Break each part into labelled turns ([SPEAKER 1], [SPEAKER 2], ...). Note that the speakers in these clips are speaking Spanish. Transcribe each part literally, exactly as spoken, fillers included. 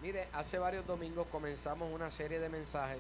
[SPEAKER 1] Mire, hace varios domingos comenzamos una serie de mensajes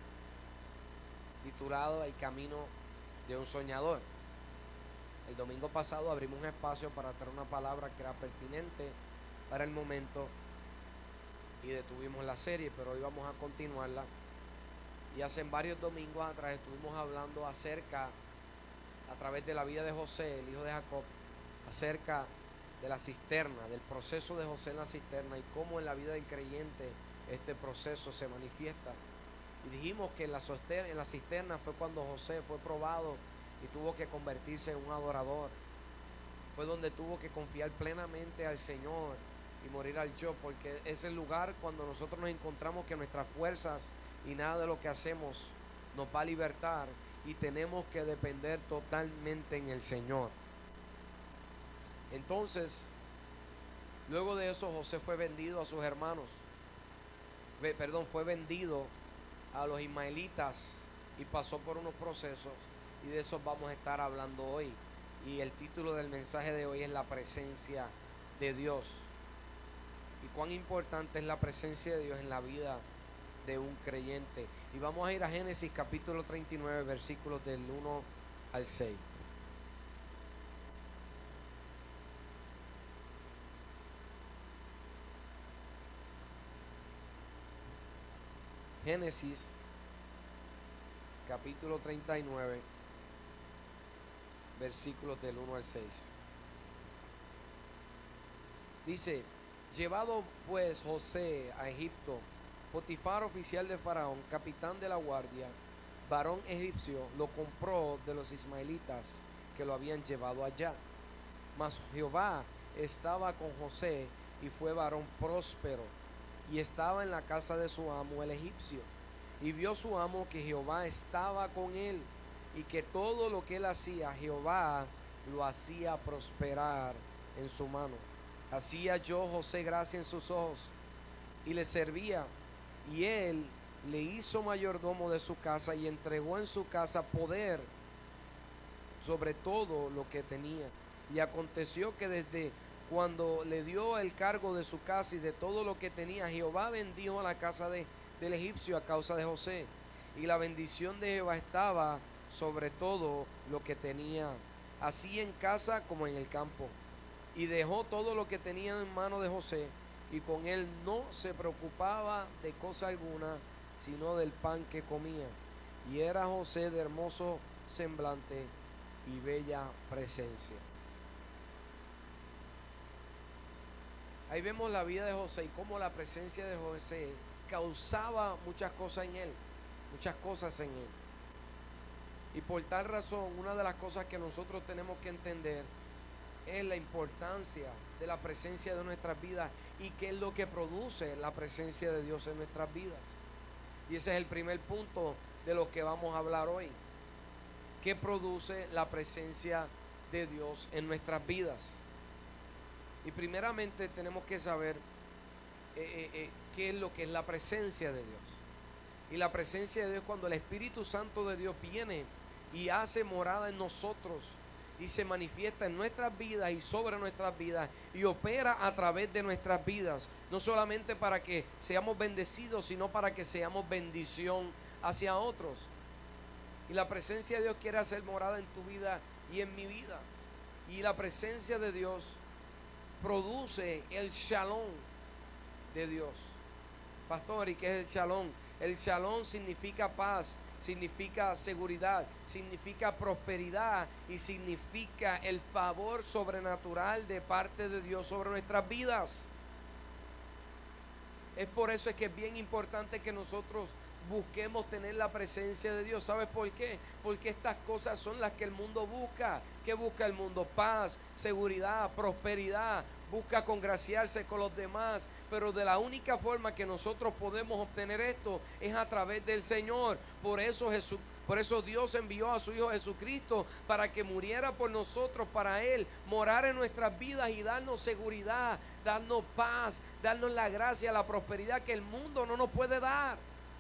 [SPEAKER 1] titulado El camino de un soñador. El domingo pasado abrimos un espacio para traer una palabra que era pertinente para el momento y detuvimos la serie, pero hoy vamos a continuarla. Y hace varios domingos atrás estuvimos hablando acerca, a través de la vida de José, el hijo de Jacob, acerca de la cisterna, del proceso de José en la cisterna y cómo en la vida del creyente este proceso se manifiesta. Y dijimos que en la, en la cisterna fue cuando José fue probado y tuvo que convertirse en un adorador. Fue donde tuvo que confiar plenamente al Señor y morir al yo, porque es el lugar cuando nosotros nos encontramos que nuestras fuerzas y nada de lo que hacemos nos va a libertar y tenemos que depender totalmente en el Señor. Entonces, luego de eso José fue vendido a sus hermanos, perdón, fue vendido a los ismaelitas y pasó por unos procesos, y de eso vamos a estar hablando hoy. Y el título del mensaje de hoy es la presencia de Dios. Y cuán importante es la presencia de Dios en la vida de un creyente. Y vamos a ir a Génesis capítulo treinta y nueve, versículos del uno al seis. Génesis capítulo treinta y nueve, versículos del uno al seis. Dice: llevado pues José a Egipto, Potifar, oficial de Faraón, capitán de la guardia, varón egipcio, lo compró de los ismaelitas que lo habían llevado allá. Mas Jehová estaba con José y fue varón próspero, y estaba en la casa de su amo el egipcio. Y vio su amo que Jehová estaba con él, y que todo lo que él hacía, Jehová lo hacía prosperar en su mano. Hacía yo José gracia en sus ojos, y le servía, y él le hizo mayordomo de su casa, y entregó en su casa poder sobre todo lo que tenía. Y aconteció que desde cuando le dio el cargo de su casa y de todo lo que tenía, Jehová bendijo a la casa de, del egipcio a causa de José. Y la bendición de Jehová estaba sobre todo lo que tenía, así en casa como en el campo. Y dejó todo lo que tenía en mano de José, y con él no se preocupaba de cosa alguna, sino del pan que comía. Y era José de hermoso semblante y bella presencia. Ahí vemos la vida de José y cómo la presencia de José causaba muchas cosas en él, muchas cosas en él. Y por tal razón, una de las cosas que nosotros tenemos que entender es la importancia de la presencia de nuestras vidas y qué es lo que produce la presencia de Dios en nuestras vidas. Y ese es el primer punto de lo que vamos a hablar hoy. ¿Qué produce la presencia de Dios en nuestras vidas? Y primeramente tenemos que saber eh, eh, eh, qué es lo que es la presencia de Dios. Y la presencia de Dios es cuando el Espíritu Santo de Dios viene y hace morada en nosotros y se manifiesta en nuestras vidas y sobre nuestras vidas y opera a través de nuestras vidas, no solamente para que seamos bendecidos, sino para que seamos bendición hacia otros. Y la presencia de Dios quiere hacer morada en tu vida y en mi vida. Y la presencia de Dios produce el shalom de Dios. Pastor, ¿y qué es el shalom? El shalom significa paz, significa seguridad, significa prosperidad y significa el favor sobrenatural de parte de Dios sobre nuestras vidas. Es por eso es que es bien importante que nosotros busquemos tener la presencia de Dios. ¿Sabes por qué? Porque estas cosas son las que el mundo busca. ¿Qué busca el mundo? Paz, seguridad, prosperidad. Busca congraciarse con los demás. Pero de la única forma que nosotros podemos obtener esto es a través del Señor. Por eso Jesús, por eso Dios envió a su Hijo Jesucristo para que muriera por nosotros, para Él morar en nuestras vidas y darnos seguridad, darnos paz, darnos la gracia, la prosperidad que el mundo no nos puede dar.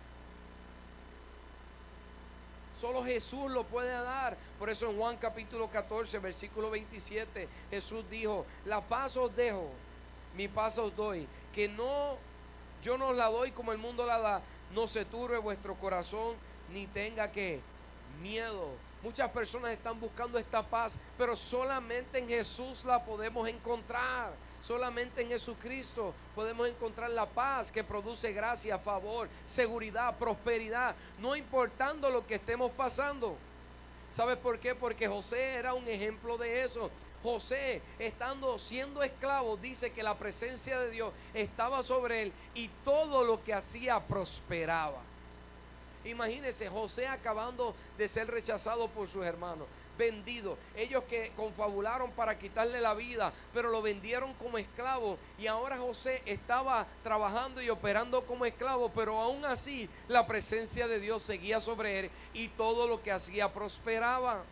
[SPEAKER 1] Solo Jesús lo puede dar. Por eso en Juan capítulo catorce, versículo veintisiete, Jesús dijo: la paz os dejo, mi paz os doy. Que no Yo no os la doy como el mundo la da. No se turbe vuestro corazón, ni tenga que miedo. Muchas personas están buscando esta paz, pero solamente en Jesús la podemos encontrar. Solamente en Jesucristo podemos encontrar la paz que produce gracia, favor, seguridad, prosperidad, no importando lo que estemos pasando. ¿Sabes por qué? Porque José era un ejemplo de eso. José, estando siendo esclavo, dice que la presencia de Dios estaba sobre él y todo lo que hacía prosperaba. Imagínense, José acabando de ser rechazado por sus hermanos, vendido, ellos que confabularon para quitarle la vida, pero lo vendieron como esclavo, y ahora José estaba trabajando y operando como esclavo, pero aún así la presencia de Dios seguía sobre él y todo lo que hacía prosperaba.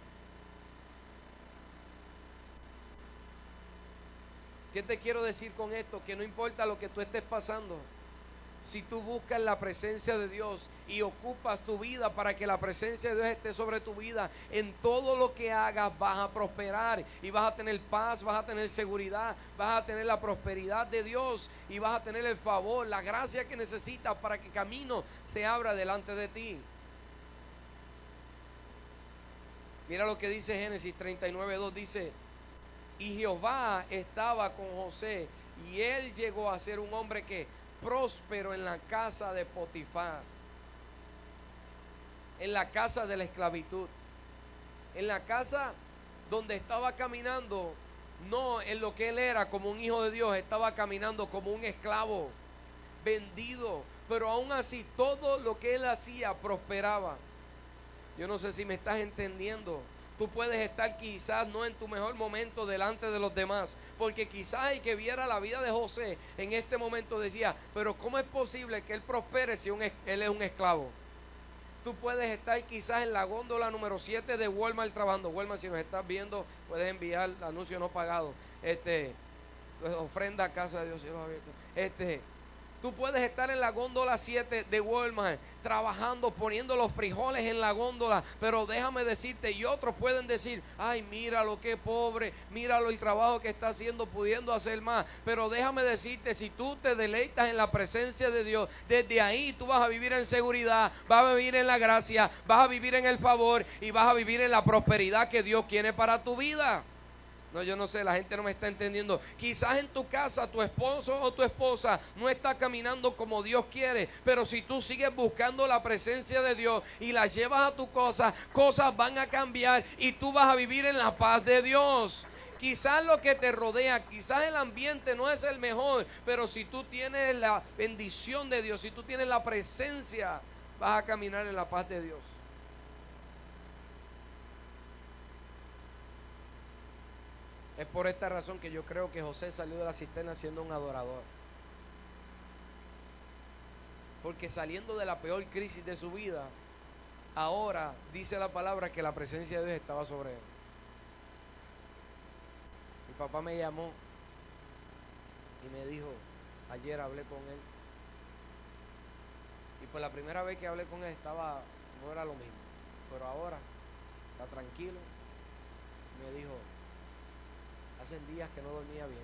[SPEAKER 1] ¿Qué te quiero decir con esto? Que no importa lo que tú estés pasando, si tú buscas la presencia de Dios y ocupas tu vida para que la presencia de Dios esté sobre tu vida, en todo lo que hagas vas a prosperar y vas a tener paz, vas a tener seguridad, vas a tener la prosperidad de Dios y vas a tener el favor, la gracia que necesitas para que camino se abra delante de ti. Mira lo que dice Génesis treinta y nueve dos, dice: y Jehová estaba con José, y él llegó a ser un hombre que próspero en la casa de Potifar, en la casa de la esclavitud, en la casa donde estaba caminando, no en lo que él era como un hijo de Dios, estaba caminando como un esclavo, vendido, pero aún así todo lo que él hacía prosperaba. Yo no sé si me estás entendiendo. Tú puedes estar quizás no en tu mejor momento delante de los demás, porque quizás el que viera la vida de José en este momento decía: pero ¿cómo es posible que él prospere si un, él es un esclavo? Tú puedes estar quizás en la góndola número siete de Walmart trabajando. Walmart, si nos estás viendo, puedes enviar anuncio no pagado. Este, ofrenda a casa de Dios, cielos abiertos. Este, Tú puedes estar en la góndola siete de Walmart trabajando, poniendo los frijoles en la góndola, pero déjame decirte, y otros pueden decir: ay, míralo, qué pobre, míralo el trabajo que está haciendo, pudiendo hacer más. Pero déjame decirte, si tú te deleitas en la presencia de Dios, desde ahí tú vas a vivir en seguridad, vas a vivir en la gracia, vas a vivir en el favor y vas a vivir en la prosperidad que Dios quiere para tu vida. No, yo no sé, la gente no me está entendiendo. Quizás en tu casa tu esposo o tu esposa no está caminando como Dios quiere, pero si tú sigues buscando la presencia de Dios y la llevas a tu cosa, cosas van a cambiar y tú vas a vivir en la paz de Dios. Quizás lo que te rodea, quizás el ambiente no es el mejor, pero si tú tienes la bendición de Dios, si tú tienes la presencia, vas a caminar en la paz de Dios. Es por esta razón que yo creo que José salió de la cisterna siendo un adorador. Porque saliendo de la peor crisis de su vida, ahora dice la palabra que la presencia de Dios estaba sobre él. Mi papá me llamó y me dijo: ayer hablé con él. Y por la primera vez que hablé con él estaba, no era lo mismo. Pero ahora está tranquilo. Me dijo: hacen días que no dormía bien.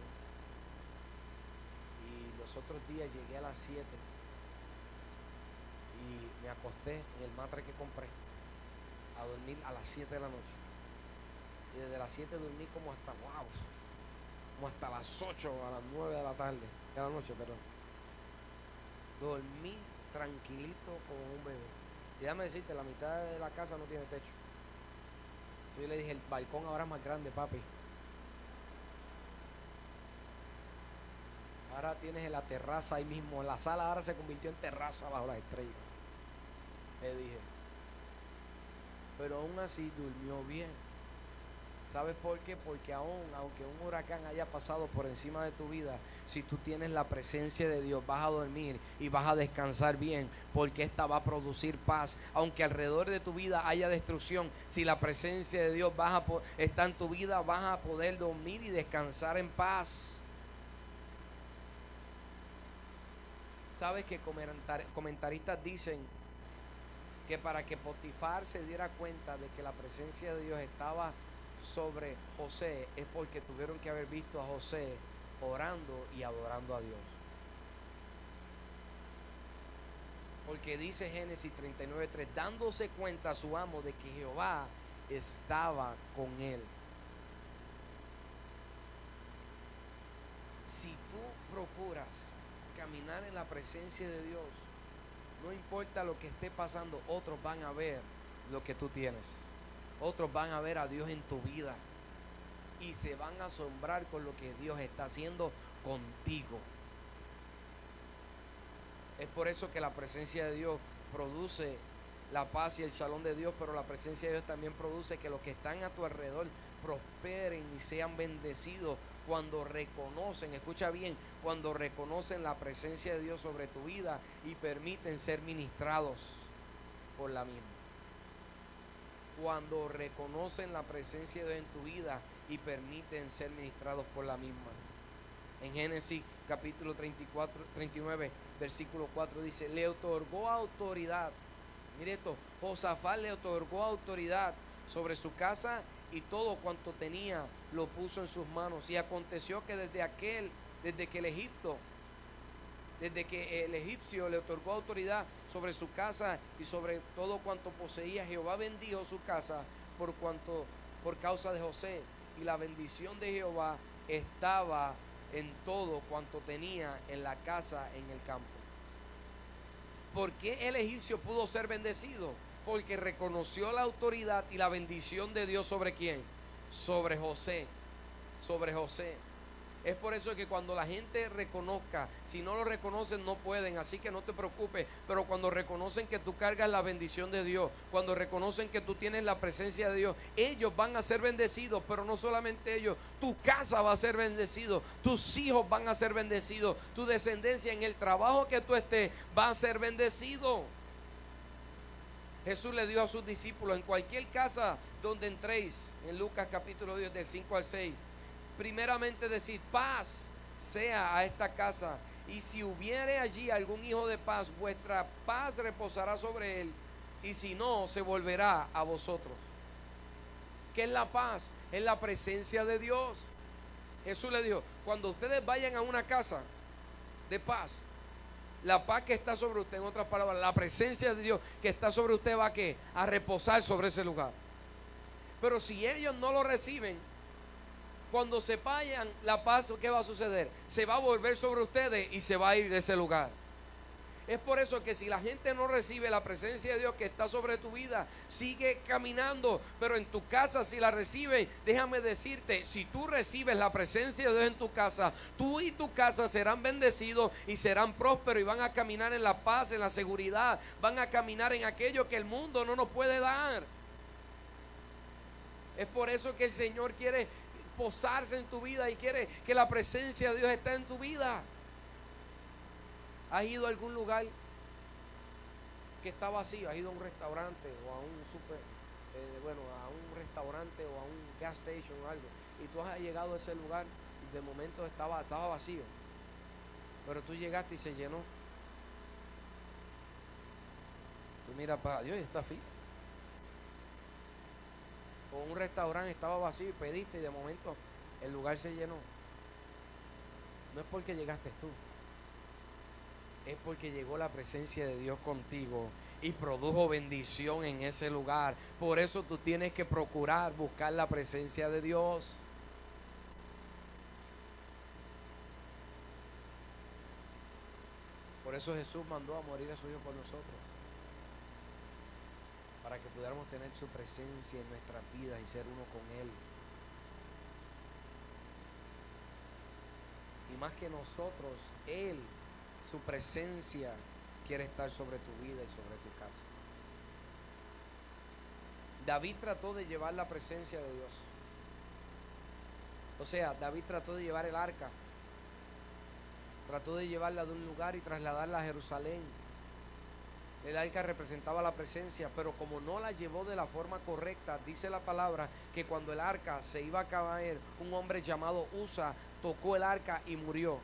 [SPEAKER 1] Y los otros días llegué a las siete y me acosté en el matre que compré a dormir a las siete de la noche. Y desde las siete dormí como hasta, wow, como hasta las ocho, a las nueve de la tarde, de la noche, perdón. Dormí tranquilito como un bebé. Y déjame decirte, la mitad de la casa no tiene techo. Entonces yo le dije: el balcón ahora es más grande, papi. Ahora tienes la terraza ahí mismo. La sala ahora se convirtió en terraza bajo las estrellas. Le dije. Pero aún así durmió bien. ¿Sabes por qué? Porque aún, aunque un huracán haya pasado por encima de tu vida, si tú tienes la presencia de Dios, vas a dormir y vas a descansar bien, porque esta va a producir paz. Aunque alrededor de tu vida haya destrucción, si la presencia de Dios vas a, está en tu vida, vas a poder dormir y descansar en paz. ¿Sabes que comentaristas dicen que para que Potifar se diera cuenta de que la presencia de Dios estaba sobre José es porque tuvieron que haber visto a José orando y adorando a Dios? Porque dice Génesis treinta y nueve tres, dándose cuenta a su amo de que Jehová estaba con él. Si tú procuras caminar en la presencia de Dios, no importa lo que esté pasando, otros van a ver lo que tú tienes. Otros van a ver a Dios en tu vida y se van a asombrar con lo que Dios está haciendo contigo. Es por eso que la presencia de Dios produce la paz y el shalom de Dios, pero la presencia de Dios también produce que los que están a tu alrededor prosperen y sean bendecidos cuando reconocen, escucha bien, cuando reconocen la presencia de Dios sobre tu vida y permiten ser ministrados por la misma. Cuando reconocen la presencia de Dios en tu vida y permiten ser ministrados por la misma. En Génesis capítulo treinta y cuatro, treinta y nueve, versículo cuatro dice, le otorgó autoridad. Mire esto, Josafat le otorgó autoridad sobre su casa y todo cuanto tenía lo puso en sus manos. Y aconteció que desde aquel, desde que el Egipto, desde que el egipcio le otorgó autoridad sobre su casa y sobre todo cuanto poseía, Jehová bendijo su casa por cuanto, por causa de José. Y la bendición de Jehová estaba en todo cuanto tenía en la casa en el campo. ¿Por qué el egipcio pudo ser bendecido? Porque reconoció la autoridad y la bendición de Dios sobre quién, sobre José, sobre José. Es por eso que cuando la gente reconozca, si no lo reconocen no pueden, así que no te preocupes, pero cuando reconocen que tú cargas la bendición de Dios, cuando reconocen que tú tienes la presencia de Dios, ellos van a ser bendecidos, pero no solamente ellos, tu casa va a ser bendecido, tus hijos van a ser bendecidos, tu descendencia en el trabajo que tú estés va a ser bendecido. Jesús le dijo a sus discípulos, en cualquier casa donde entréis, en Lucas capítulo diez del cinco al seis, primeramente decid, paz sea a esta casa, y si hubiere allí algún hijo de paz, vuestra paz reposará sobre él, y si no, se volverá a vosotros. ¿Qué es la paz? Es la presencia de Dios. Jesús le dijo, cuando ustedes vayan a una casa de paz, la paz que está sobre usted, en otras palabras, la presencia de Dios que está sobre usted va a ¿qué? A reposar sobre ese lugar. Pero si ellos no lo reciben, cuando se vayan, la paz, ¿qué va a suceder? Se va a volver sobre ustedes y se va a ir de ese lugar. Es por eso que si la gente no recibe la presencia de Dios que está sobre tu vida, sigue caminando, pero en tu casa si la recibe, déjame decirte, si tú recibes la presencia de Dios en tu casa, tú y tu casa serán bendecidos y serán prósperos y van a caminar en la paz, en la seguridad, van a caminar en aquello que el mundo no nos puede dar. Es por eso que el Señor quiere posarse en tu vida y quiere que la presencia de Dios esté en tu vida. ¿Has ido a algún lugar que está vacío? ¿Has ido a un restaurante o a un super, eh, bueno, a un restaurante o a un gas station o algo? Y tú has llegado a ese lugar y de momento estaba, estaba vacío. Pero tú llegaste y se llenó. Tú miras para Dios y está fila. O un restaurante estaba vacío y pediste y de momento el lugar se llenó. No es porque llegaste tú, es porque llegó la presencia de Dios contigo y produjo bendición en ese lugar. Por eso tú tienes que procurar buscar la presencia de Dios. Por eso Jesús mandó a morir a su Hijo por nosotros, para que pudiéramos tener su presencia en nuestras vidas y ser uno con Él. Y más que nosotros, Él, su presencia quiere estar sobre tu vida y sobre tu casa. David trató de llevar la presencia de Dios. O sea, David trató de llevar el arca. Trató de llevarla de un lugar y trasladarla a Jerusalén. El arca representaba la presencia, pero como no la llevó de la forma correcta, dice la palabra que cuando el arca se iba a caer, un hombre llamado Usa tocó el arca y murió.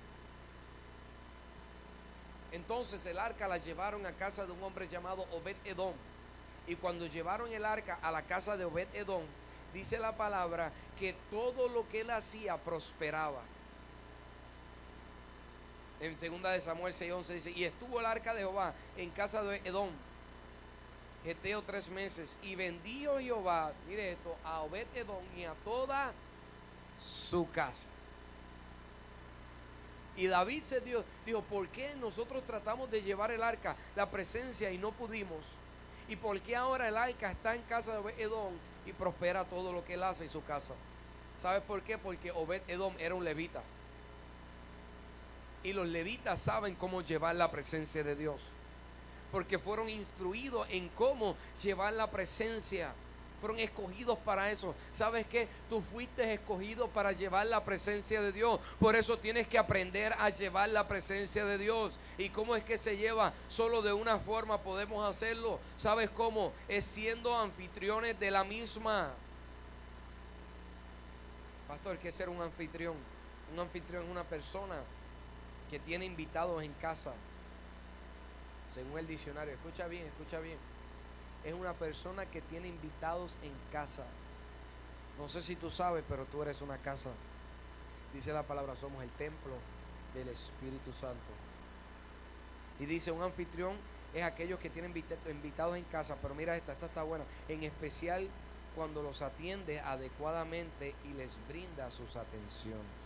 [SPEAKER 1] Entonces el arca la llevaron a casa de un hombre llamado Obed-Edom. Y cuando llevaron el arca a la casa de Obed-Edom, dice la palabra que todo lo que él hacía prosperaba. En segunda de Samuel seis once dice, y estuvo el arca de Jehová en casa de Edom, Geteo, tres meses, y bendijo Jehová, mire esto, a Obed Edom y a toda su casa. Y David se dio, dijo, ¿por qué nosotros tratamos de llevar el arca, la presencia, y no pudimos? ¿Y por qué ahora el arca está en casa de Obed Edom y prospera todo lo que él hace en su casa? ¿Sabes por qué? Porque Obed Edom era un levita. Y los levitas saben cómo llevar la presencia de Dios, porque fueron instruidos en cómo llevar la presencia. Fueron escogidos para eso. ¿Sabes qué? Tú fuiste escogido para llevar la presencia de Dios. Por eso tienes que aprender a llevar la presencia de Dios. ¿Y cómo es que se lleva? Solo de una forma podemos hacerlo. ¿Sabes cómo? Es siendo anfitriones de la misma. Pastor, ¿qué es ser un anfitrión? Un anfitrión es una persona que tiene invitados en casa. Según el diccionario, escucha bien, escucha bien. Es una persona que tiene invitados en casa. No sé si tú sabes, pero tú eres una casa. Dice la palabra, somos el templo del Espíritu Santo. Y dice, un anfitrión es aquellos que tienen invitados en casa. Pero mira esta, esta está buena. En especial cuando los atiende adecuadamente y les brinda sus atenciones.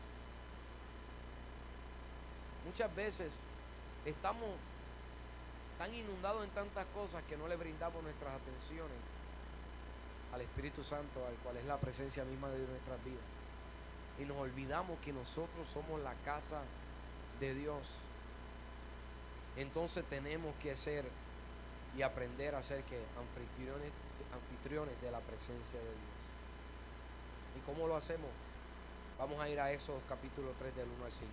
[SPEAKER 1] Muchas veces estamos tan inundados en tantas cosas que no le brindamos nuestras atenciones al Espíritu Santo, al cual es la presencia misma de nuestras vidas. Y nos olvidamos que nosotros somos la casa de Dios. Entonces tenemos que ser y aprender a ser que anfitriones, anfitriones de la presencia de Dios. ¿Y cómo lo hacemos? Vamos a ir a Éxodo capítulo tres del uno al cinco.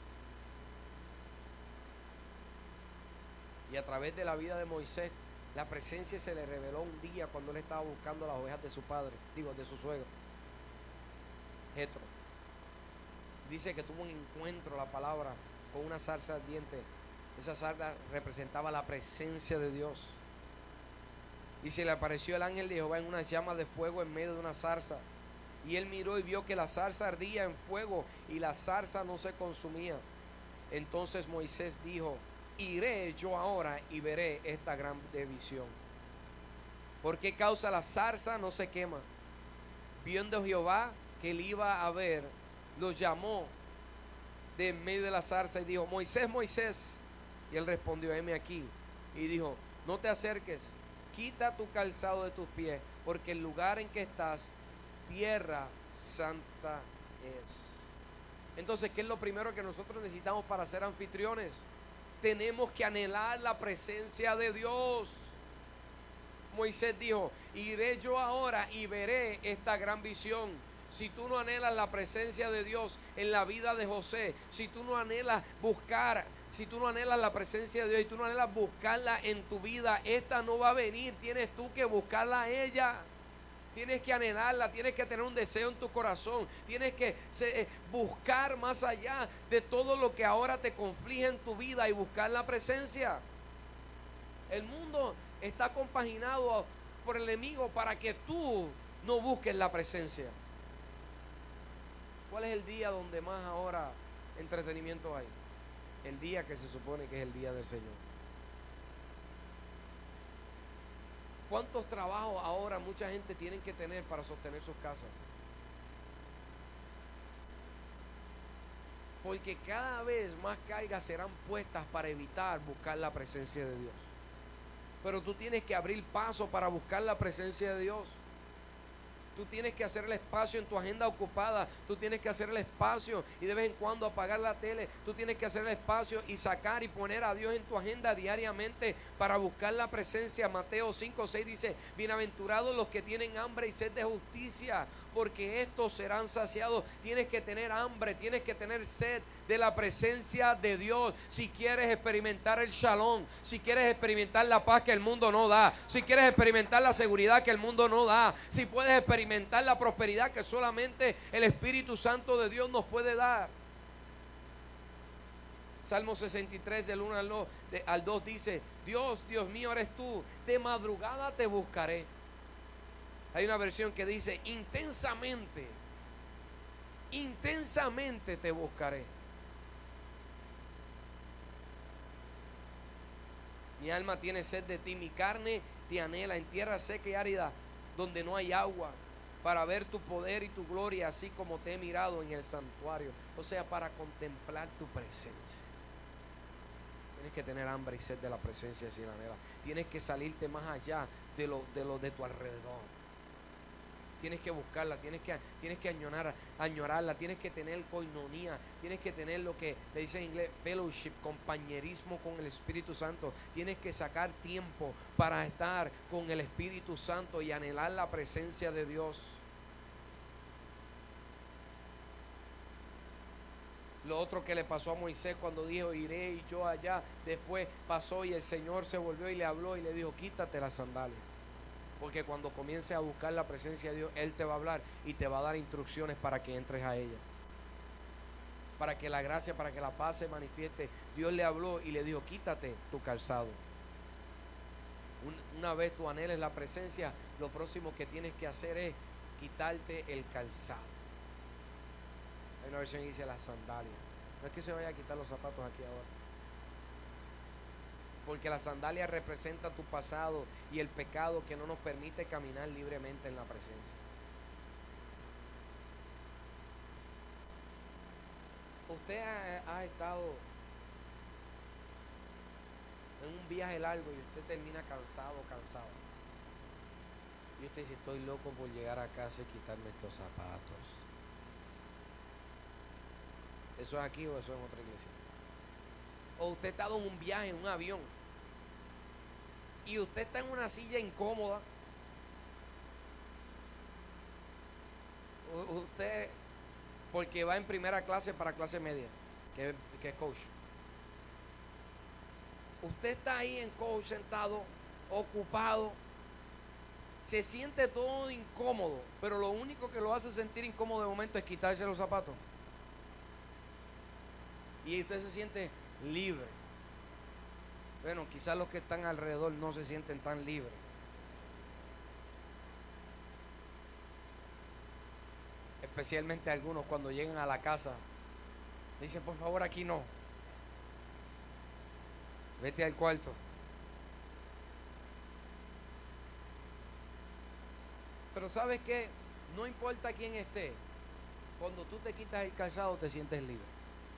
[SPEAKER 1] Y a través de la vida de Moisés, la presencia se le reveló un día cuando él estaba buscando las ovejas de su padre, digo, de su suegro, Jetro. Dice que tuvo un encuentro, la palabra, con una zarza ardiente. Esa zarza representaba la presencia de Dios. Y se le apareció el ángel de Jehová en una llama de fuego en medio de una zarza. Y él miró y vio que la zarza ardía en fuego y la zarza no se consumía. Entonces Moisés dijo, iré yo ahora y veré esta gran visión. ¿Por qué causa la zarza no se quema? Viendo Jehová que él iba a ver, lo llamó de en medio de la zarza y dijo, Moisés, Moisés. Y él respondió, heme aquí. Y dijo, no te acerques, quita tu calzado de tus pies, porque el lugar en que estás, tierra santa es. Entonces, ¿qué es lo primero que nosotros necesitamos para ser anfitriones? Tenemos que anhelar la presencia de Dios. Moisés dijo, iré yo ahora y veré esta gran visión. Si tú no anhelas la presencia de Dios en la vida de José, si tú no anhelas buscar, si tú no anhelas la presencia de Dios y tú no anhelas buscarla en tu vida, esta no va a venir. Tienes tú que buscarla a ella. Tienes que anhelarla, tienes que tener un deseo en tu corazón, tienes que eh, buscar más allá de todo lo que ahora te conflige en tu vida y buscar la presencia. El mundo está compaginado por el enemigo para que tú no busques la presencia. ¿Cuál es el día donde más ahora entretenimiento hay? El día que se supone que es el día del Señor. ¿Cuántos trabajos ahora mucha gente tiene que tener para sostener sus casas? Porque cada vez más cargas serán puestas para evitar buscar la presencia de Dios. Pero tú tienes que abrir paso para buscar la presencia de Dios. Tú tienes que hacer el espacio en tu agenda ocupada. Tú tienes que hacer el espacio y de vez en cuando apagar la tele. Tú tienes que hacer el espacio y sacar y poner a Dios en tu agenda diariamente para buscar la presencia. Mateo cinco seis dice, bienaventurados los que tienen hambre y sed de justicia, porque estos serán saciados. Tienes que tener hambre, tienes que tener sed de la presencia de Dios. Si quieres experimentar el shalom, si quieres experimentar la paz que el mundo no da, si quieres experimentar la seguridad que el mundo no da, si puedes experimentar la prosperidad que solamente el Espíritu Santo de Dios nos puede dar. Salmo sesenta y tres del uno al dos dice, Dios, Dios mío eres tú, de madrugada te buscaré. Hay una versión que dice, intensamente, intensamente te buscaré. Mi alma tiene sed de ti, mi carne te anhela en tierra seca y árida, donde no hay agua, para ver tu poder y tu gloria, así como te he mirado en el santuario. O sea, para contemplar tu presencia. Tienes que tener hambre y sed de la presencia sin anhela. Tienes que salirte más allá de lo de, lo de tu alrededor. Tienes que buscarla, tienes que, tienes que añorar, añorarla, tienes que tener coinonía, tienes que tener lo que le dice en inglés fellowship, compañerismo con el Espíritu Santo. Tienes que sacar tiempo para estar con el Espíritu Santo y anhelar la presencia de Dios. Lo otro que le pasó a Moisés cuando dijo, iré y yo allá, después pasó y el Señor se volvió y le habló y le dijo, quítate las sandalias. Porque cuando comiences a buscar la presencia de Dios, Él te va a hablar y te va a dar instrucciones para que entres a ella. Para que la gracia, para que la paz se manifieste. Dios le habló y le dijo, quítate tu calzado. Una vez tú anheles la presencia, lo próximo que tienes que hacer es quitarte el calzado. Hay una versión que dice las sandalias. No es que se vaya a quitar los zapatos aquí ahora. Porque la sandalia representa tu pasado y el pecado que no nos permite caminar libremente en la presencia. Usted ha, ha estado en un viaje largo y usted termina cansado, cansado. Y usted dice, estoy loco por llegar a casa y quitarme estos zapatos. ¿Eso es aquí o eso es en otra iglesia? O usted ha estado en un viaje, en un avión, y usted está en una silla incómoda. Usted, porque va en primera clase para clase media, que, que es coach. Usted está ahí en coach sentado, ocupado, se siente todo incómodo, pero lo único que lo hace sentir incómodo de momento es quitarse los zapatos. Y usted se siente libre. Bueno, quizás los que están alrededor no se sienten tan libres. Especialmente algunos cuando llegan a la casa, dicen, por favor, aquí no. Vete al cuarto. Pero ¿sabes qué? No importa quién esté, cuando tú te quitas el calzado te sientes libre.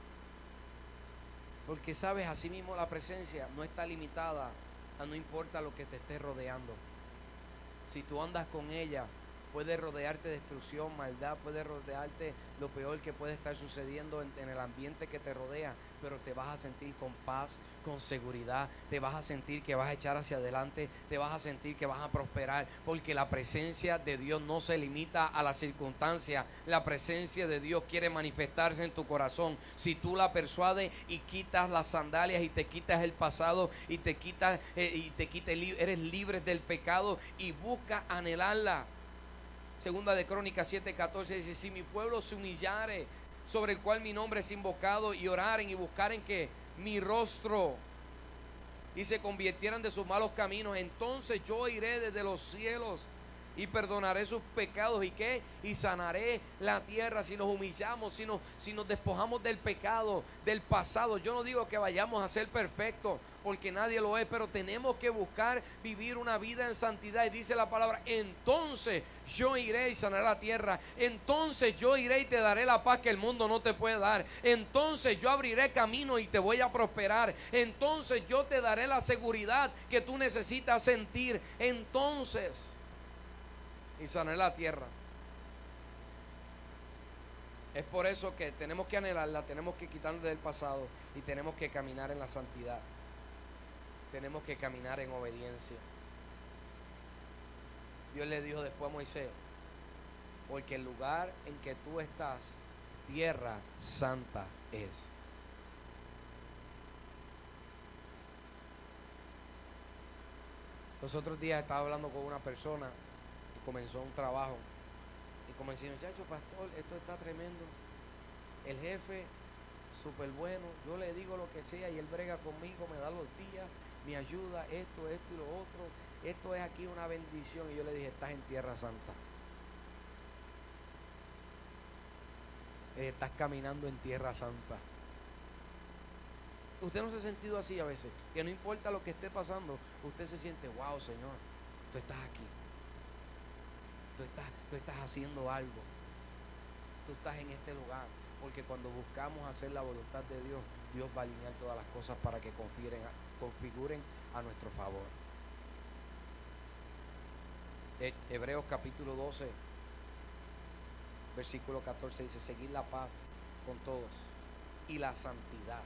[SPEAKER 1] Porque sabes, así mismo la presencia no está limitada a no importa lo que te esté rodeando. Si tú andas con ella, puede rodearte destrucción, maldad, puede rodearte lo peor que puede estar sucediendo en, en el ambiente que te rodea, pero te vas a sentir con paz, con seguridad, te vas a sentir que vas a echar hacia adelante, te vas a sentir que vas a prosperar, porque la presencia de Dios no se limita a la circunstancia, la presencia de Dios quiere manifestarse en tu corazón. Si tú la persuades y quitas las sandalias y te quitas el pasado y te quitas eh, y te quitas, eres libre del pecado y busca anhelarla. Segunda de Crónicas siete catorce dice, si mi pueblo se humillare, sobre el cual mi nombre es invocado, y oraren y buscaren que mi rostro, y se convirtieran de sus malos caminos, entonces yo iré desde los cielos y perdonaré sus pecados. ¿Y qué? Y sanaré la tierra. Si nos humillamos, si nos, si nos despojamos del pecado, del pasado. Yo no digo que vayamos a ser perfectos, porque nadie lo es, pero tenemos que buscar vivir una vida en santidad. Y dice la palabra, entonces yo iré y sanaré la tierra. Entonces yo iré y te daré la paz que el mundo no te puede dar. Entonces yo abriré camino y te voy a prosperar. Entonces yo te daré la seguridad que tú necesitas sentir. Entonces... y sanar la tierra. Es por eso que tenemos que anhelarla, tenemos que quitarnos del pasado y tenemos que caminar en la santidad. Tenemos que caminar en obediencia. Dios le dijo después a Moisés, porque el lugar en que tú estás, tierra santa es. Los otros días estaba hablando con una persona y comenzó un trabajo. Y comencé a decir, muchacho, pastor, esto está tremendo. El jefe, súper bueno, yo le digo lo que sea y él brega conmigo, me da los días, me ayuda, esto, esto y lo otro. Esto es aquí una bendición. Y yo le dije, estás en tierra santa. Estás caminando en tierra santa. Usted no se ha sentido así a veces, que no importa lo que esté pasando, usted se siente, wow, Señor, tú estás aquí, tú estás, tú estás haciendo algo, tú estás en este lugar, porque cuando buscamos hacer la voluntad de Dios, Dios va a alinear todas las cosas para que configuren a, configuren a nuestro favor. Hebreos capítulo doce, versículo catorce dice, seguid la paz con todos y la santidad,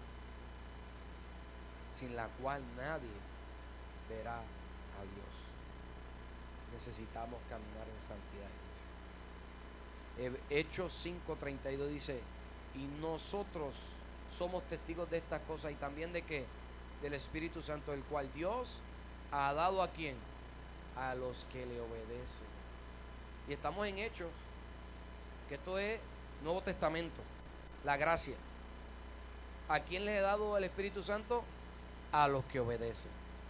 [SPEAKER 1] sin la cual nadie verá a Dios. Necesitamos caminar en santidad. Hechos cinco treinta y dos dice, y nosotros somos testigos de estas cosas y también de que del Espíritu Santo, el cual Dios ha dado a quién, a los que le obedecen. Y estamos en Hechos, que esto es Nuevo Testamento, la gracia. ¿A quién le ha dado el Espíritu Santo? A los que obedecen.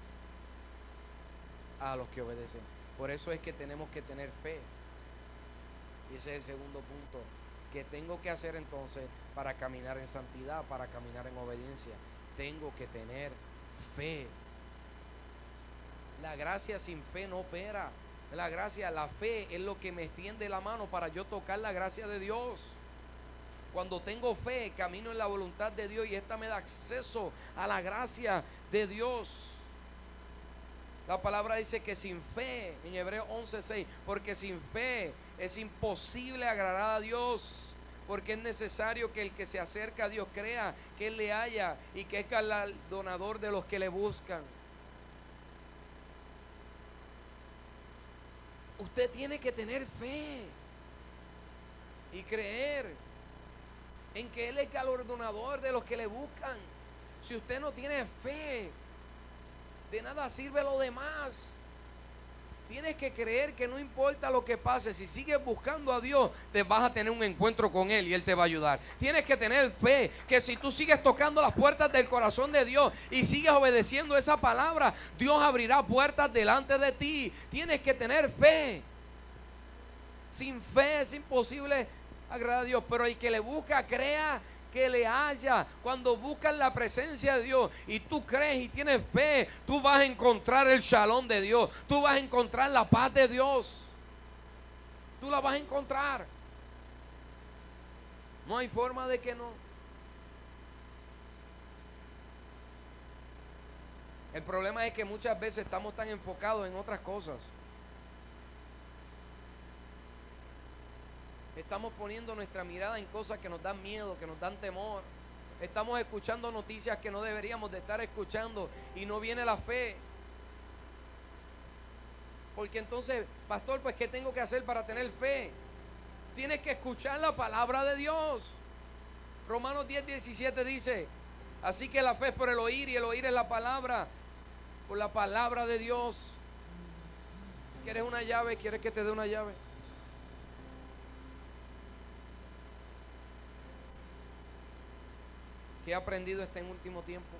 [SPEAKER 1] A los que obedecen. Por eso es que tenemos que tener fe. Y ese es el segundo punto. ¿Qué tengo que hacer entonces para caminar en santidad, para caminar en obediencia? Tengo que tener fe. La gracia sin fe no opera. La gracia, la fe es lo que me extiende la mano para yo tocar la gracia de Dios. Cuando tengo fe, camino en la voluntad de Dios y esta me da acceso a la gracia de Dios. La palabra dice que sin fe, en Hebreos once seis, porque sin fe es imposible agradar a Dios, porque es necesario que el que se acerca a Dios crea que Él le halla y que es galardonador de los que le buscan. Usted tiene que tener fe y creer en que Él es galardonador de los que le buscan. Si usted no tiene fe, de nada sirve lo demás. Tienes que creer que no importa lo que pase, si sigues buscando a Dios, te vas a tener un encuentro con Él y Él te va a ayudar. Tienes que tener fe, que si tú sigues tocando las puertas del corazón de Dios y sigues obedeciendo esa palabra, Dios abrirá puertas delante de ti. Tienes que tener fe. Sin fe es imposible agradar a Dios, pero el que le busca, crea que le haya. Cuando buscas la presencia de Dios y tú crees y tienes fe, tú vas a encontrar el shalom de Dios, tú vas a encontrar la paz de Dios, tú la vas a encontrar. No hay forma de que no. El problema es que muchas veces estamos tan enfocados en otras cosas. Estamos poniendo nuestra mirada en cosas que nos dan miedo, que nos dan temor. Estamos escuchando noticias que no deberíamos de estar escuchando y no viene la fe. Porque entonces, pastor, pues ¿qué tengo que hacer para tener fe? Tienes que escuchar la palabra de Dios. Romanos diez diecisiete dice, así que la fe es por el oír y el oír es la palabra, por la palabra de Dios. ¿Quieres una llave? ¿Quieres que te dé una llave? ¿Qué he aprendido este último tiempo?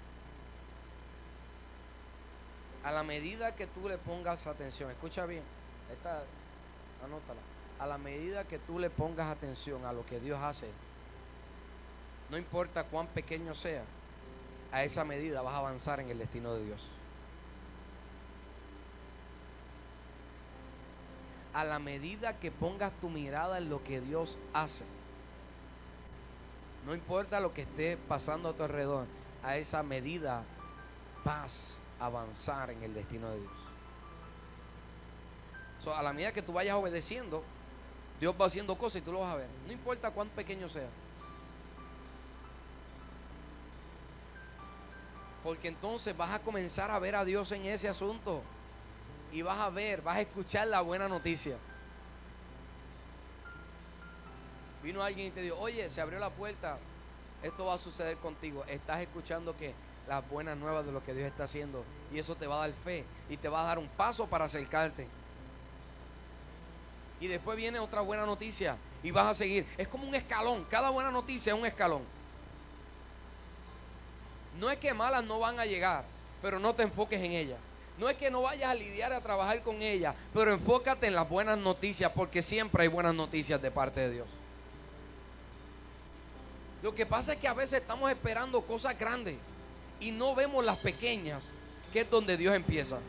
[SPEAKER 1] A la medida que tú le pongas atención, escucha bien, esta, anótala. A la medida que tú le pongas atención a lo que Dios hace, no importa cuán pequeño sea, a esa medida vas a avanzar en el destino de Dios. A la medida que pongas tu mirada en lo que Dios hace, no importa lo que esté pasando a tu alrededor, a esa medida vas a avanzar en el destino de Dios. So, a la medida que tú vayas obedeciendo, Dios va haciendo cosas y tú lo vas a ver. No importa cuán pequeño sea. Porque entonces vas a comenzar a ver a Dios en ese asunto. Y vas a ver, vas a escuchar la buena noticia. Vino alguien y te dijo, oye, se abrió la puerta, esto va a suceder contigo. Estás escuchando que las buenas nuevas de lo que Dios está haciendo, y eso te va a dar fe y te va a dar un paso para acercarte. Y después viene otra buena noticia y vas a seguir. Es como un escalón, cada buena noticia es un escalón. No es que malas no van a llegar, pero no te enfoques en ellas. No es que no vayas a lidiar, a trabajar con ellas, pero enfócate en las buenas noticias, porque siempre hay buenas noticias de parte de Dios. Lo que pasa es que a veces estamos esperando cosas grandes y no vemos las pequeñas, que es donde Dios empieza.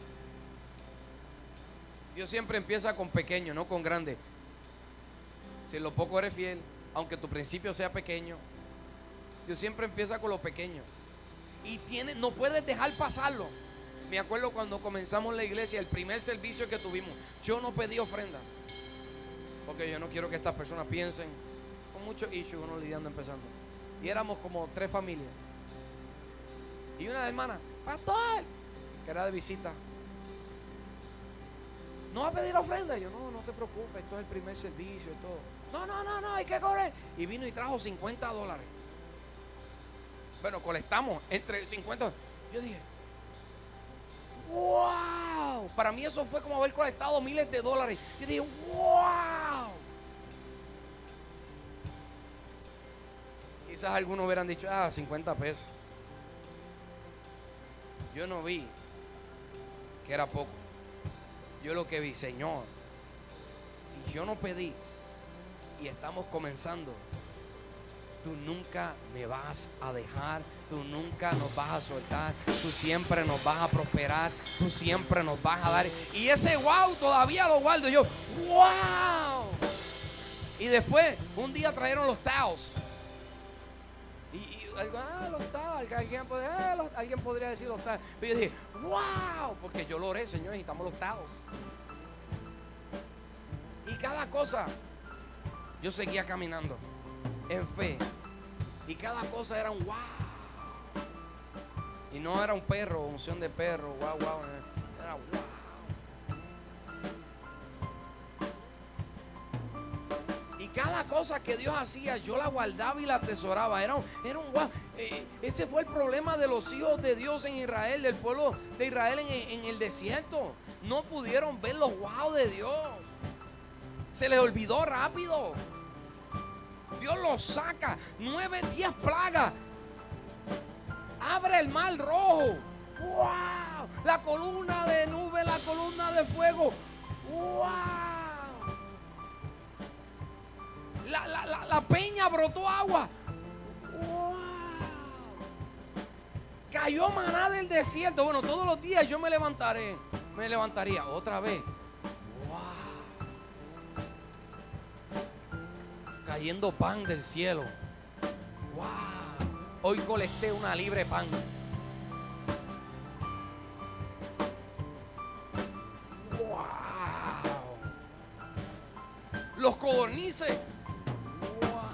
[SPEAKER 1] Dios siempre empieza con pequeño, no con grande. Si en lo poco eres fiel, aunque tu principio sea pequeño, Dios siempre empieza con lo pequeño. Y tiene, no puedes dejar pasarlo. Me acuerdo cuando comenzamos la iglesia, el primer servicio que tuvimos, yo no pedí ofrenda, porque yo no quiero que estas personas piensen, con muchos issues uno lidiando empezando. Y éramos como tres familias. Y una hermana, pastor, que era de visita, ¿no va a pedir ofrenda? Y yo, no, no te preocupes, esto es el primer servicio y todo. No, no, no, no, hay que cobrar. Y vino y trajo cincuenta dólares. Bueno, colectamos entre cincuenta. Yo dije, wow. Para mí eso fue como haber colectado miles de dólares. Yo dije, wow. Quizás algunos hubieran dicho, ah, cincuenta pesos. Yo no vi que era poco. Yo lo que vi, Señor, si yo no pedí y estamos comenzando, tú nunca me vas a dejar, tú nunca nos vas a soltar, tú siempre nos vas a prosperar, tú siempre nos vas a dar. Y ese wow todavía lo guardo. Yo, wow. Y después, un día trajeron los taos. Y, y ah, los taos, alguien podría, ah, los, alguien podría decir los taos. Pero yo dije, wow, porque yo lo oré, Señor, necesitamos los taos. Y cada cosa, yo seguía caminando en fe. Y cada cosa era un wow. Y no era un perro, unción de perro, wow, wow. Era wow. Y cada cosa que Dios hacía, yo la guardaba y la atesoraba. Era un, era un wow. Eh, ese fue el problema de los hijos de Dios en Israel, del pueblo de Israel en, en el desierto. No pudieron ver los wow de Dios. Se les olvidó rápido. Dios los saca. Nueve, diez plagas. Abre el mar rojo. ¡Wow! La columna de nube, la columna de fuego. ¡Wow! La, la, la, la peña brotó agua. ¡Wow! Cayó maná del desierto. Bueno, todos los días yo me levantaré. Me levantaría otra vez. ¡Wow! Cayendo pan del cielo. ¡Wow! Hoy colecté una libre pan. ¡Wow! Los codornices. ¡Wow!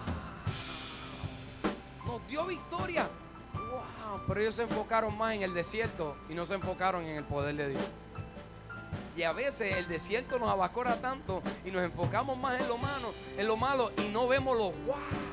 [SPEAKER 1] Nos dio victoria. ¡Wow! Pero ellos se enfocaron más en el desierto y no se enfocaron en el poder de Dios. Y a veces el desierto nos abacora tanto y nos enfocamos más en lo malo, en lo malo y no vemos los wow.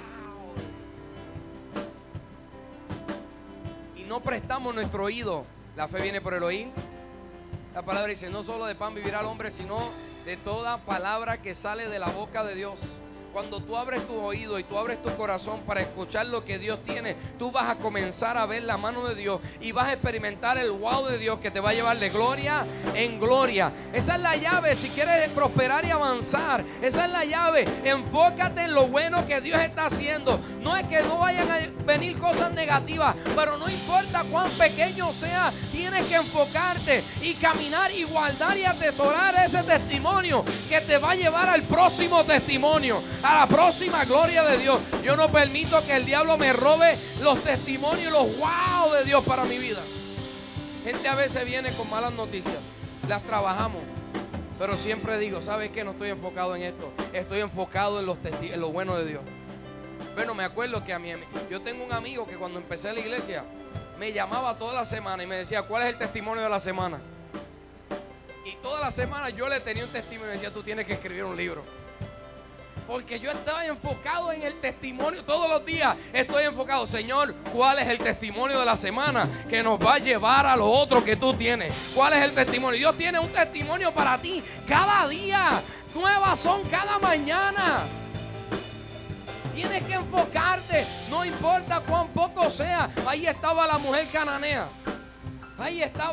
[SPEAKER 1] Y no prestamos nuestro oído. La fe viene por el oír. La palabra dice, no solo de pan vivirá el hombre, sino de toda palabra que sale de la boca de Dios. Cuando tú abres tu oído y tú abres tu corazón para escuchar lo que Dios tiene, tú vas a comenzar a ver la mano de Dios y vas a experimentar el wow de Dios que te va a llevar de gloria en gloria. Esa es la llave si quieres prosperar y avanzar. Esa es la llave. Enfócate en lo bueno que Dios está haciendo. No es que no vayan a venir cosas negativas, pero no importa cuán pequeño sea, tienes que enfocarte y caminar y guardar y atesorar ese testimonio que te va a llevar al próximo testimonio, a la próxima gloria de Dios. Yo no permito que el diablo me robe los testimonios, los wow de Dios para mi vida. Gente a veces viene con malas noticias, las trabajamos, pero siempre digo, ¿sabes qué? No estoy enfocado en esto, estoy enfocado en, los testi- en lo bueno de Dios. Bueno, me acuerdo que a mí, yo tengo un amigo que cuando empecé la iglesia me llamaba toda la semana y me decía, ¿cuál es el testimonio de la semana? Y toda la semana yo le tenía un testimonio y me decía, tú tienes que escribir un libro. Porque yo estaba enfocado en el testimonio. Todos los días estoy enfocado, Señor, ¿cuál es el testimonio de la semana que nos va a llevar a lo otro que tú tienes? ¿Cuál es el testimonio? Dios tiene un testimonio para ti cada día. Nuevas son cada mañana. Tienes que enfocarte, no importa cuán poco sea. Ahí estaba la mujer cananea. Ahí estaba. Y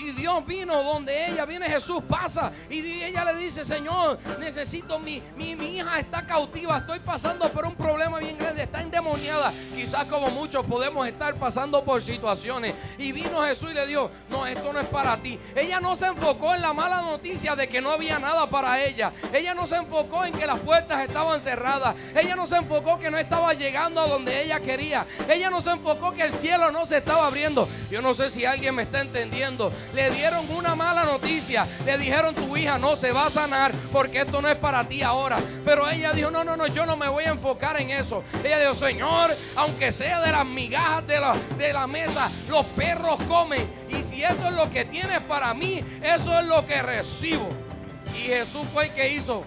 [SPEAKER 1] Y Dios vino donde ella, viene Jesús, pasa. Y ella le dice, Señor, necesito, mi, mi, mi hija está cautiva, estoy pasando por un problema bien grande, está endemoniada. Quizás como muchos podemos estar pasando por situaciones. Y vino Jesús y le dijo, no, esto no es para ti. Ella no se enfocó en la mala noticia de que no había nada para ella. Ella no se enfocó en que las puertas estaban cerradas. Ella no se enfocó que no estaba llegando a donde ella quería. Ella no se enfocó que el cielo no se estaba abriendo. Yo no sé si alguien me está entendiendo. Le dieron una mala noticia. Le dijeron, tu hija no se va a sanar porque esto no es para ti ahora. Pero ella dijo, no, no, no, yo no me voy a enfocar en eso. Ella dijo, Señor, aunque sea de las migajas de la, de la mesa, los perros comen. Y si eso es lo que tienes para mí, eso es lo que recibo. Y Jesús fue el que hizo.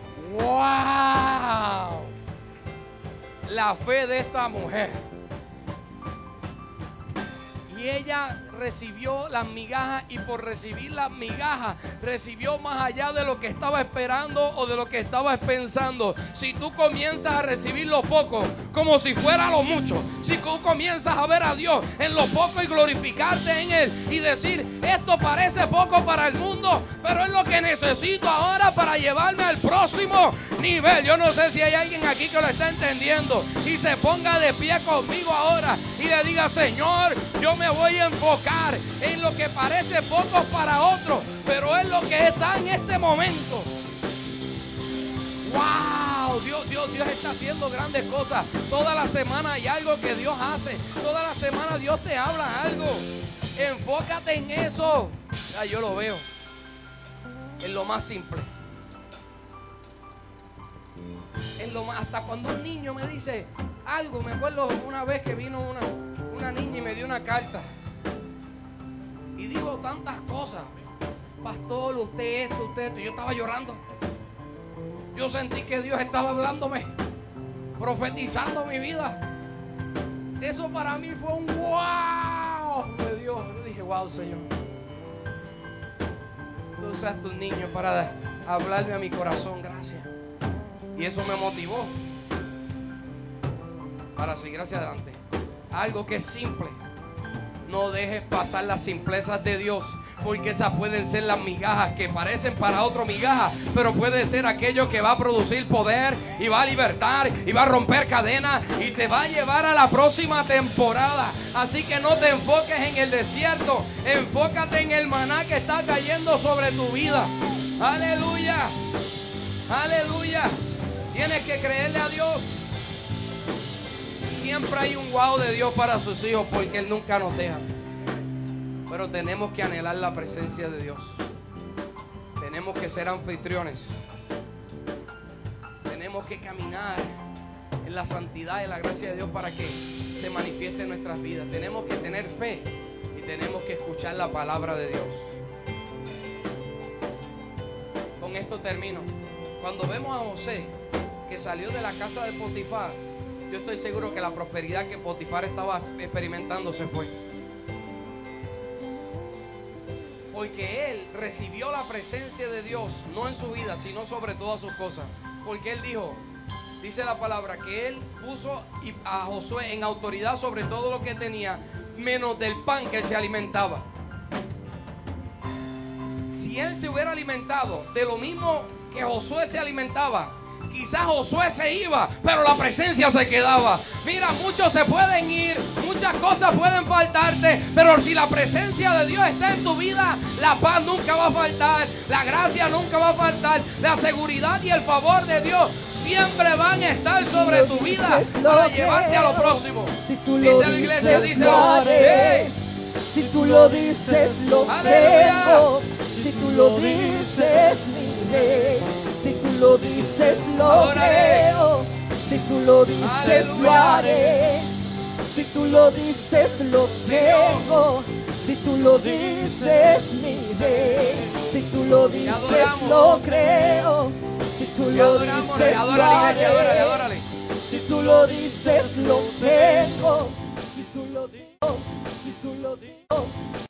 [SPEAKER 1] ¡Wow! La fe de esta mujer. Y ella recibió las migajas, y por recibir las migajas recibió más allá de lo que estaba esperando o de lo que estaba pensando. Si tú comienzas a recibir lo poco como si fuera lo mucho, si tú comienzas a ver a Dios en lo poco y glorificarte en Él y decir, esto parece poco para el mundo, pero es lo que necesito ahora para llevarme al próximo nivel. Yo no sé si hay alguien aquí que lo está entendiendo y se ponga de pie conmigo ahora y le diga, Señor, yo me voy a enfocar en lo que parece poco para otros, pero es lo que está en este momento. ¡Wow! Dios, Dios, Dios está haciendo grandes cosas. Toda la semana hay algo que Dios hace. Toda la semana Dios te habla algo. Enfócate en eso. Ya, yo lo veo. En lo más simple. En lo más, hasta cuando un niño me dice algo. Me acuerdo una vez que vino una, una niña y me dio una carta. Y dijo tantas cosas. Pastor, usted esto, usted esto. Y yo estaba llorando. Yo sentí que Dios estaba hablándome, profetizando mi vida. Eso para mí fue un wow de Dios. Yo dije, wow, Señor. Tú usas tus niños para hablarme a mi corazón. Gracias. Y eso me motivó para seguir hacia adelante. Algo que es simple. No dejes pasar las simplezas de Dios, porque esas pueden ser las migajas que parecen para otro migajas, pero puede ser aquello que va a producir poder y va a libertar y va a romper cadenas y te va a llevar a la próxima temporada. Así que no te enfoques en el desierto, enfócate en el maná que está cayendo sobre tu vida. Aleluya, aleluya. Tienes que creerle a Dios. Siempre hay un wow de Dios para sus hijos, porque Él nunca nos deja. Pero tenemos que anhelar la presencia de Dios. Tenemos que ser anfitriones. Tenemos que caminar en la santidad y la gracia de Dios para que se manifieste en nuestras vidas. Tenemos que tener fe y tenemos que escuchar la palabra de Dios. Con esto termino. Cuando vemos a José, que salió de la casa de Potifar, yo estoy seguro que la prosperidad que Potifar estaba experimentando se fue. Porque él recibió la presencia de Dios, no en su vida, sino sobre todas sus cosas. Porque él dijo, dice la palabra, que él puso a Josué en autoridad sobre todo lo que tenía, menos del pan que él se alimentaba. Si él se hubiera alimentado de lo mismo que Josué se alimentaba, quizás Josué se iba, pero la presencia se quedaba. Mira, muchos se pueden ir, muchas cosas pueden faltarte, pero si la presencia de Dios está en tu vida, la paz nunca va a faltar, la gracia nunca va a faltar, la seguridad y el favor de Dios siempre van a estar sobre tu vida para llevarte a lo próximo.
[SPEAKER 2] Si tú lo
[SPEAKER 1] dice la iglesia,
[SPEAKER 2] dices,
[SPEAKER 1] dice,
[SPEAKER 2] lo haré. Si tú lo dices, lo tengo. Si tú lo dices, mi rey. Si tú lo dices, lo creo. Si tú lo dices, lo haré. Si tú lo dices, lo tengo. Si tú lo dices, mi rey. Si tú lo dices, lo creo. Si tú lo dices, lo haré. Si tú lo dices, lo tengo. Si tú lo dices.